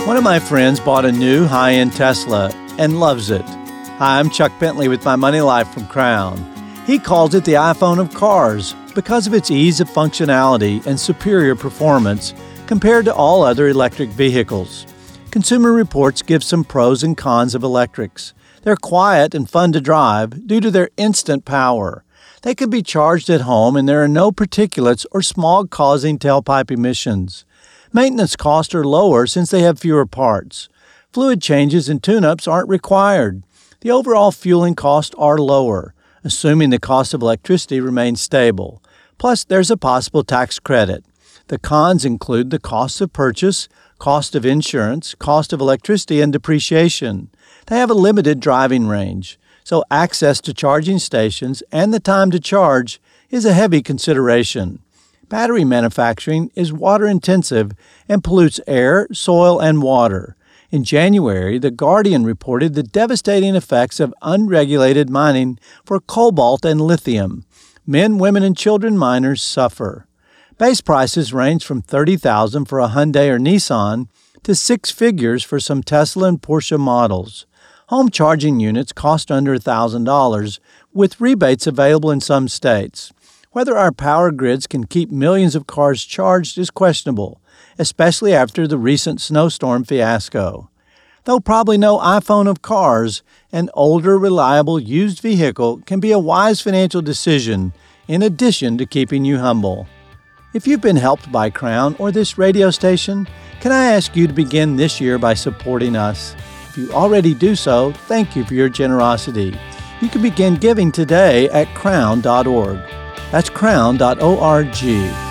One of my friends bought a new high-end Tesla and loves it. Hi, I'm Chuck Bentley with My Money Life from Crown. He calls it the iPhone of cars because of its ease of functionality and superior performance compared to all other electric vehicles. Consumer Reports give some pros and cons of electrics. They're quiet and fun to drive due to their instant power. They can be charged at home and there are no particulates or smog-causing tailpipe emissions. Maintenance costs are lower since they have fewer parts. Fluid changes and tune-ups aren't required. The overall fueling costs are lower, assuming the cost of electricity remains stable. Plus, there's a possible tax credit. The cons include the cost of purchase, cost of insurance, cost of electricity, and depreciation. They have a limited driving range, so access to charging stations and the time to charge is a heavy consideration. Battery manufacturing is water-intensive and pollutes air, soil, and water. In January, The Guardian reported the devastating effects of unregulated mining for cobalt and lithium. Men, women, and children miners suffer. Base prices range from $30,000 for a Hyundai or Nissan to six figures for some Tesla and Porsche models. Home charging units cost under $1,000, with rebates available in some states. Whether our power grids can keep millions of cars charged is questionable, especially after the recent snowstorm fiasco. Though probably no iPhone of cars, an older, reliable used vehicle can be a wise financial decision in addition to keeping you humble. If you've been helped by Crown or this radio station, can I ask you to begin this year by supporting us? If you already do so, thank you for your generosity. You can begin giving today at crown.org. That's crown.org.